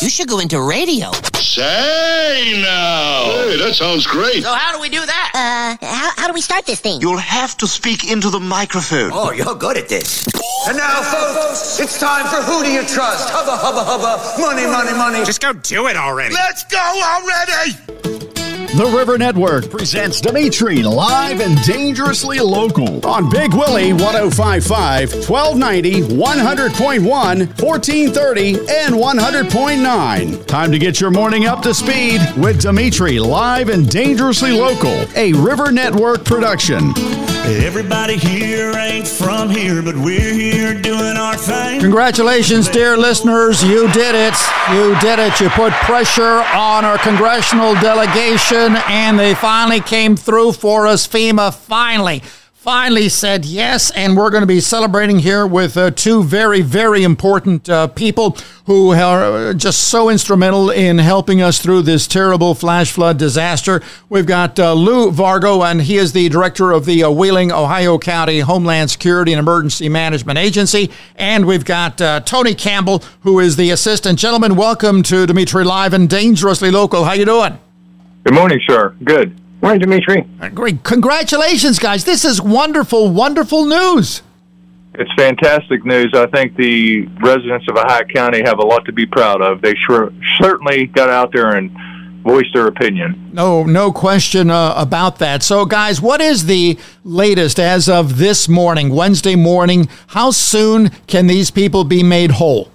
You should go into radio. Say now. Hey, that sounds great. So how do we do that? How do we start this thing? You'll have to speak into the microphone. Oh, you're good at this. And now, folks, it's time for Who Do You Trust? Hubba, hubba, hubba. Money, money, money. Just go do it already. Let's go already. The River Network presents Dimitri live and dangerously local on Big Willie 105.5, 1290, 100.1, 1430, and 100.9. Time to get your morning up to speed with Dimitri live and dangerously local, a River Network production. Everybody here ain't from here, but we're here doing our thing. Congratulations, dear listeners. You did it. You did it. You put pressure on our congressional delegation, and they finally came through for us. FEMA finally said yes, and we're going to be celebrating here with two very, very important people who are just so instrumental in helping us through this terrible flash flood disaster. We've got Lou Vargo, and he is the director of the Wheeling, Ohio County Homeland Security and Emergency Management Agency. And we've got Tony Campbell, who is the assistant. Gentlemen, welcome to Dimitri Live and Dangerously Local. How you doing? Good morning, sir. Good. Morning, Dimitri. Great. Congratulations, guys. This is wonderful, wonderful news. It's fantastic news. I think the residents of Ohio County have a lot to be proud of. They certainly got out there and voiced their opinion. No question about that. So, guys, what is the latest as of this morning, Wednesday morning? How soon can these people be made whole?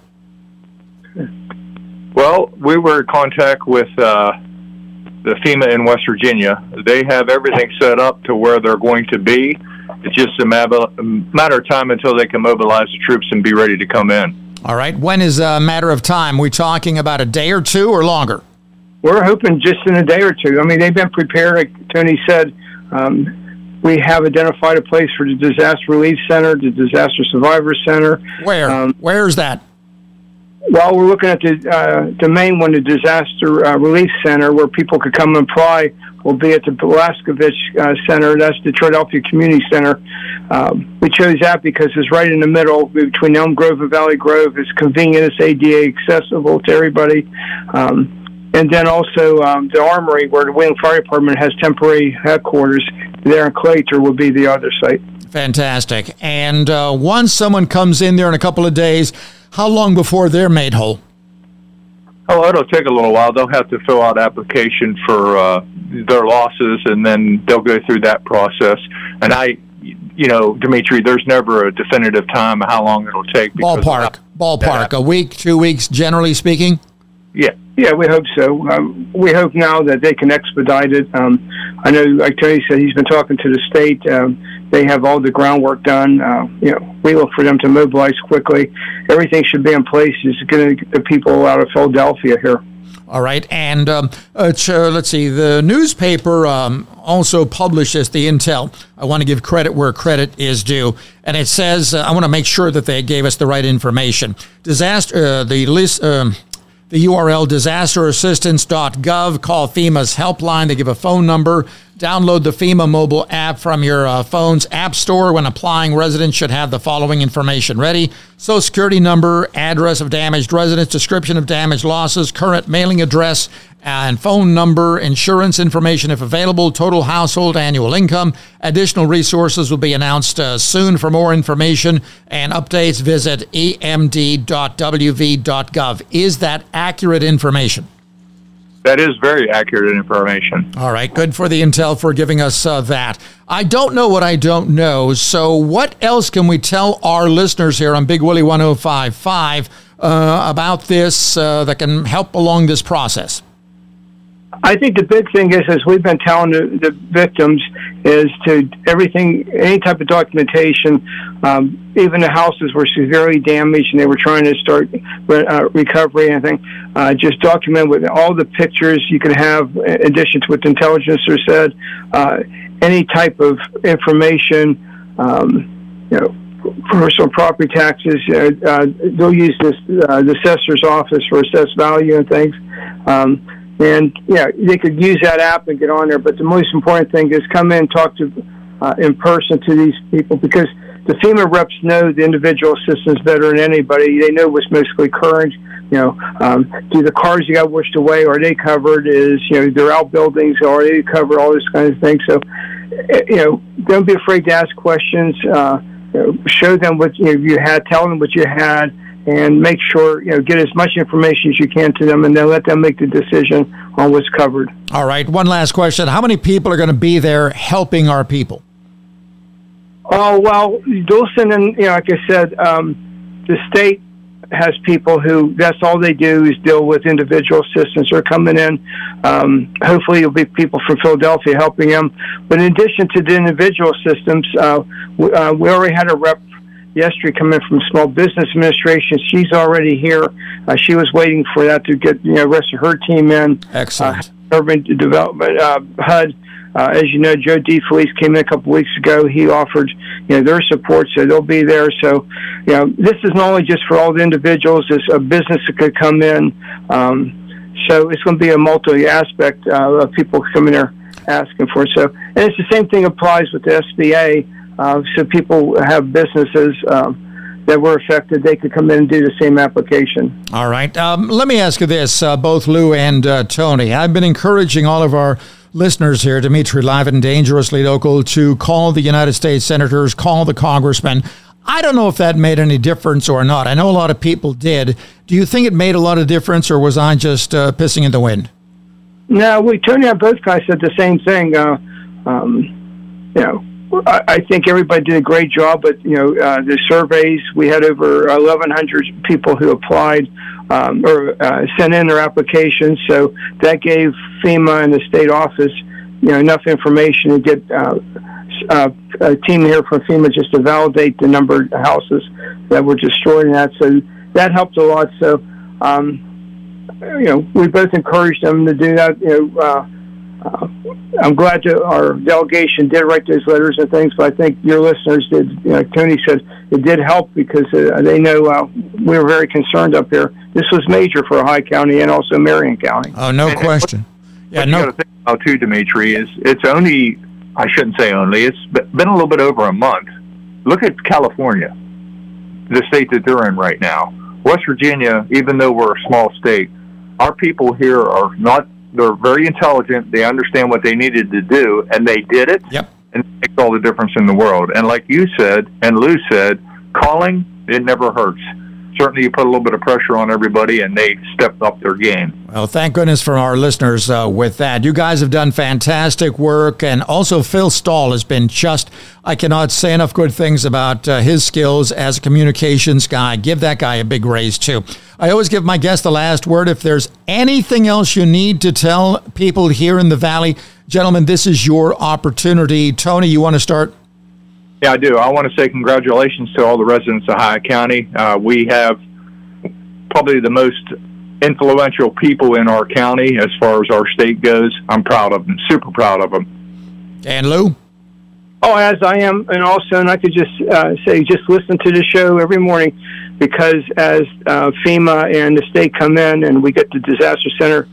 Well, we were in contact with the FEMA in West Virginia. They have everything set up to where they're going to be. It's just a matter of time until they can mobilize the troops and be ready to come in. All right. When is a matter of time? We talking about a day or two or longer? We're hoping just in a day or two. I mean, they've been prepared. Like Tony said, we have identified a place for the Disaster Relief Center, the Disaster Survivor Center. Where? Where's that? Well, we're looking at the main one, the Disaster Relief Center, where people could come and apply. Will be at the Blaskovich Center. That's the Philadelphia Community Center. We chose that because it's right in the middle between Elm Grove and Valley Grove. It's convenient. It's ADA accessible to everybody. And then also the Armory, where the Wheeling Fire Department has temporary headquarters there in Claytor, will be the other site. Fantastic. And once someone comes in there in a couple of days, how long before they're made whole? Oh, it'll take a little while. They'll have to fill out application for their losses, and then they'll go through that process. And Dimitri, there's never a definitive time how long it'll take. Ballpark, a week, 2 weeks, generally speaking? Yeah, we hope so. We hope now that they can expedite it. I know, like Tony said, he's been talking to the state. They have all the groundwork done. We look for them to mobilize quickly. Everything should be in place. It's going to get the people out of Philadelphia here. All right, and let's see. The newspaper also publishes the intel. I want to give credit where credit is due, and it says I want to make sure that they gave us the right information. The URL disasterassistance.gov. Call FEMA's helpline. They give a phone number. Download the FEMA mobile app from your phone's app store. When applying, residents should have the following information ready: Social Security number, address of damaged residents, description of damaged losses, current mailing address, and phone number, insurance information if available, total household annual income. Additional resources will be announced soon. For more information and updates, visit emd.wv.gov. Is that accurate information? That is very accurate information. All right. Good for the intel for giving us that. I don't know what I don't know. So what else can we tell our listeners here on Big Willie 105.5 about this that can help along this process? I think the big thing is, as we've been telling the victims, is to everything, any type of documentation, even the houses were severely damaged and they were trying to start recovery and everything, just document with all the pictures you can have, in addition to what the intelligencer said, any type of information, personal property taxes. They'll use the assessor's office for assessed value and things. And, they could use that app and get on there. But the most important thing is come in and talk to in person to these people, because the FEMA reps know the individual assistance better than anybody. They know what's mostly current. Do the cars you got washed away, are they covered? Their outbuildings, are they covered? All those kinds of things. So, don't be afraid to ask questions. Show them what you had, tell them what you had, and make sure, get as much information as you can to them, and then let them make the decision on what's covered. All right. One last question. How many people are going to be there helping our people? Oh, well, Dulcin and, like I said, the state has people who, that's all they do is deal with individual assistance. They're coming in. Hopefully you'll be people from Philadelphia helping them. But in addition to the individual systems, we already had a rep yesterday come in from Small Business Administration. She's already here. She was waiting for that to get the rest of her team in. Excellent. Urban Development, HUD. As you know, Joe DeFelice came in a couple weeks ago. He offered, their support, so they'll be there. So, this is not only just for all the individuals; it's a business that could come in. So it's going to be a multi-aspect of people coming there asking for it. So, and it's the same thing applies with the SBA. So people have businesses that were affected, they could come in and do the same application. All right. Let me ask you this, both Lou and Tony. I've been encouraging all of our listeners here, Dimitri, live and dangerously local, to call the United States senators, call the congressmen. I don't know if that made any difference or not. I know a lot of people did. Do you think it made a lot of difference, or was I just pissing in the wind? No, Tony and both guys said the same thing. I think everybody did a great job, but the surveys, we had over 1,100 people who applied or sent in their applications, so that gave FEMA and the state office enough information to get a team here from FEMA just to validate the number of houses that were destroyed in that. So that helped a lot. So we both encouraged them to do that. I'm glad our delegation did write those letters and things, but I think your listeners did. Tony said it did help because they know we were very concerned up there. This was major for Ohio County and also Marion County. Oh, no question. Yeah, no. You got to think about too, Dimitri, is it's only, I shouldn't say only, it's been a little bit over a month. Look at California, the state that they're in right now. West Virginia, even though we're a small state, our people here are not. They're very intelligent. They understand what they needed to do, and they did it. Yep. And it makes all the difference in the world. And like you said, and Lou said, calling, it never hurts. Certainly you put a little bit of pressure on everybody, and they stepped up their game. Well, thank goodness for our listeners with that. You guys have done fantastic work, and also Phil Stahl has been I cannot say enough good things about his skills as a communications guy. Give that guy a big raise, too. I always give my guests the last word. If there's anything else you need to tell people here in the Valley, gentlemen, this is your opportunity. Tony, you want to start? Yeah, I do. I want to say congratulations to all the residents of Ohio County. We have probably the most influential people in our county as far as our state goes. I'm proud of them, super proud of them. And Lou? Oh, as I am, and also, and I could just say, just listen to the show every morning, because as FEMA and the state come in and we get the disaster center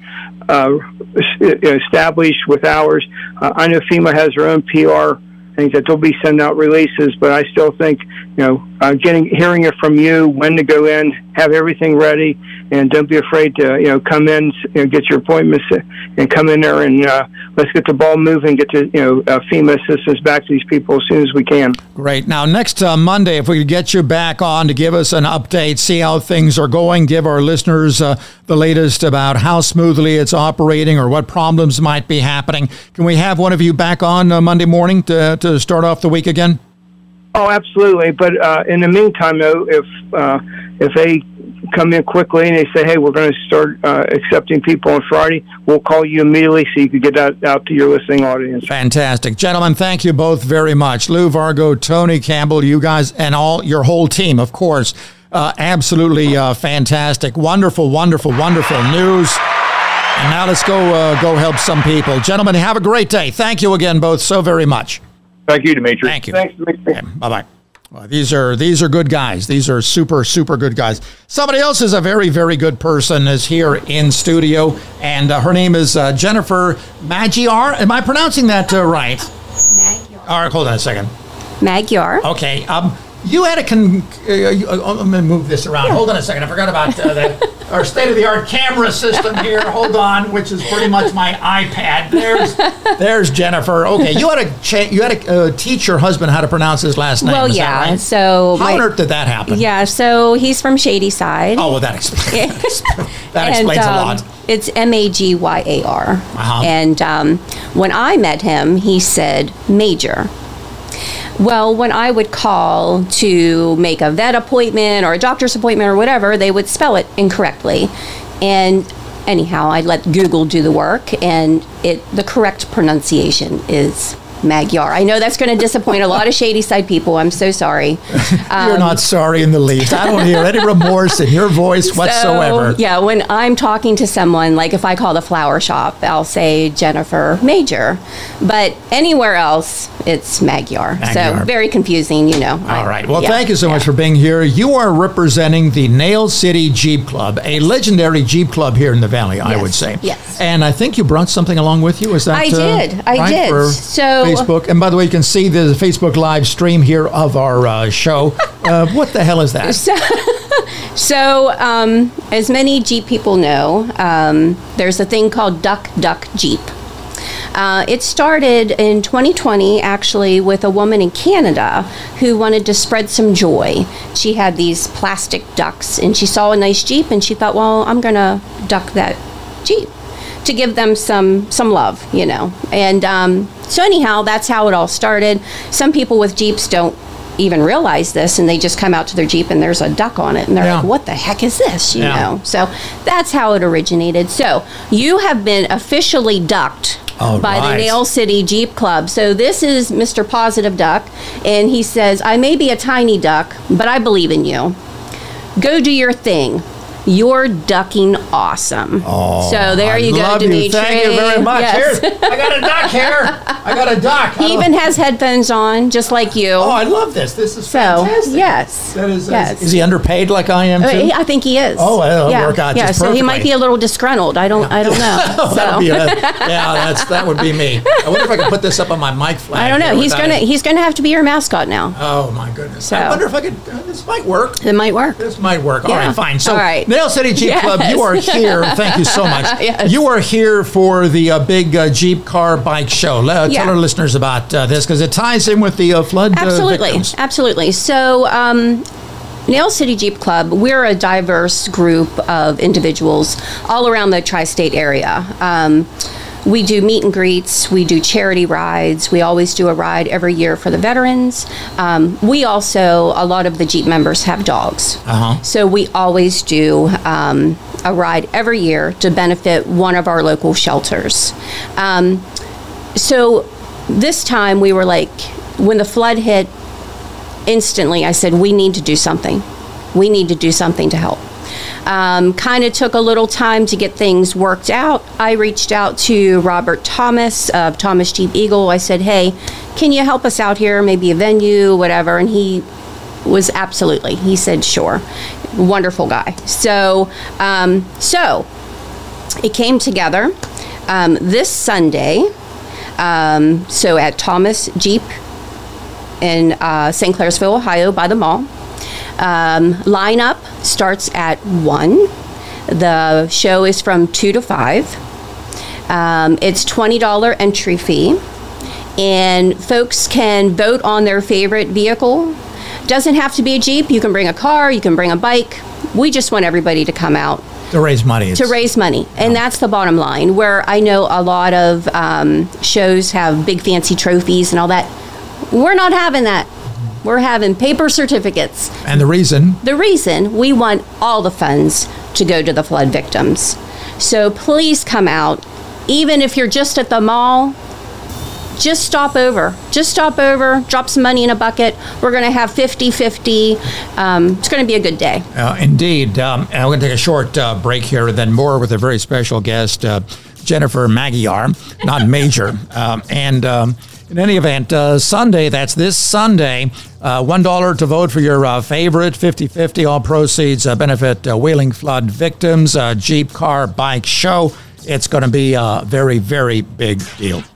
established with ours, I know FEMA has their own PR things that they'll be sending out releases, but I still think, hearing it from you, when to go in, have everything ready, and don't be afraid to, come in, get your appointments and come in there and let's get the ball moving, get to, FEMA assistance back to these people as soon as we can. Great. Now, next Monday, if we could get you back on to give us an update, see how things are going, give our listeners the latest about how smoothly it's operating or what problems might be happening. Can we have one of you back on Monday morning to start off the week again? Oh, absolutely. But in the meantime, though, if they come in quickly and they say, hey, we're going to start accepting people on Friday, we'll call you immediately so you can get that out to your listening audience. Fantastic. Gentlemen, thank you both very much. Lou Vargo, Tony Campbell, you guys, and your whole team, of course. Absolutely fantastic. Wonderful, wonderful, wonderful news. And now let's go help some people. Gentlemen, have a great day. Thank you again both so very much. Thank you, Dimitri. Thank you. Thanks, Dimitri. Okay, bye-bye. Well, these are good guys. These are super, super good guys. Somebody else is a very, very good person is here in studio, and her name is Jennifer Magyar. Am I pronouncing that right? Magyar. All right, hold on a second. Magyar. Okay. You had I'm going to move this around. Yeah. Hold on a second. I forgot about our state-of-the-art camera system here. Hold on, which is pretty much my iPad. There's Jennifer. Okay, you had to teach your husband how to pronounce his last name. Well, is yeah. That right? So how on earth did that happen? Yeah. So he's from Shadyside. Oh, well, that explains a lot. It's Magyar. And when I met him, he said Major. Well, when I would call to make a vet appointment or a doctor's appointment or whatever, they would spell it incorrectly. And anyhow, I let Google do the work, and the correct pronunciation is Magyar. I know that's going to disappoint a lot of Shadyside people. I'm so sorry. You're not sorry in the least. I don't hear any remorse in your voice whatsoever. So, yeah, when I'm talking to someone, like if I call the flower shop, I'll say Jennifer Major. But anywhere else, it's Magyar. So very confusing, All right. Well, thank you so much for being here. You are representing the Nail City Jeep Club, a legendary Jeep club here in the Valley, I would say. Yes. And I think you brought something along with you. Is that I did. I did. For Facebook. And by the way, you can see the Facebook live stream here of our show. What the hell is that? So as many Jeep people know, there's a thing called Duck Duck Jeep. It started in 2020, actually, with a woman in Canada who wanted to spread some joy. She had these plastic ducks, and she saw a nice Jeep, and she thought, well, I'm going to duck that Jeep to give them some love, And so anyhow, that's how it all started. Some people with Jeeps don't even realize this, and they just come out to their Jeep and there's a duck on it, and they're like, what the heck is this, you know? So that's how it originated. So you have been officially ducked by the Nail City Jeep Club. So this is Mr. Positive Duck, and he says, I may be a tiny duck, but I believe in you. Go do your thing. You're ducking awesome. Oh, so there you go, Dimitri. Thank you very much. Yes. Here, I got a duck here. I got a duck. He even has headphones on, just like you. Oh, I love this. This is fantastic. Yes. That is, is he underpaid like I am too? I think he is. Oh, it'll work out just perfectly. So he might be a little disgruntled. I don't know. That would be me. I wonder if I could put this up on my mic flag. I don't know. He's gonna have to be your mascot now. Oh my goodness. So, I wonder if I could. This might work. It might work. This might work. All right, fine. So, all right. Nail City Jeep Club, you are here. Thank you so much. Yes. You are here for the big Jeep car bike show. Tell our listeners about this, because it ties in with the flood victims. Absolutely. So, Nail City Jeep Club, we're a diverse group of individuals all around the tri-state area. We do meet and greets. We do charity rides. We always do a ride every year for the veterans. We also, a lot of the Jeep members have dogs. So we always do a ride every year to benefit one of our local shelters. So this time we were like, when the flood hit, instantly I said, we need to do something. We need to do something to help. Kind of took a little time to get things worked out. I reached out to Robert Thomas of Thomas Jeep Eagle. I said, hey, can you help us out here? Maybe a venue, whatever. And he was absolutely. He said, sure. Wonderful guy. So it came together this Sunday. So at Thomas Jeep in St. Clairsville, Ohio, by the mall. Lineup starts at 1. The show is from 2 to 5. It's $20 entry fee, and folks can vote on their favorite vehicle. Doesn't have to be a Jeep. You can bring a car. You can bring a bike. We just want everybody to come out. To raise money. And that's the bottom line, where I know a lot of shows have big fancy trophies and all that. We're not having that. We're having paper certificates. And the reason? The reason, we want all the funds to go to the flood victims. So please come out. Even if you're just at the mall, just stop over. Drop some money in a bucket. We're going to have 50-50. It's going to be a good day. Indeed. And I'm going to take a short break here, then more with a very special guest, Jennifer Magyar, not Major. In any event, Sunday, that's this Sunday, $1 to vote for your favorite, 50-50, all proceeds benefit Wheeling flood victims, Jeep car bike show. It's going to be a very, very big deal.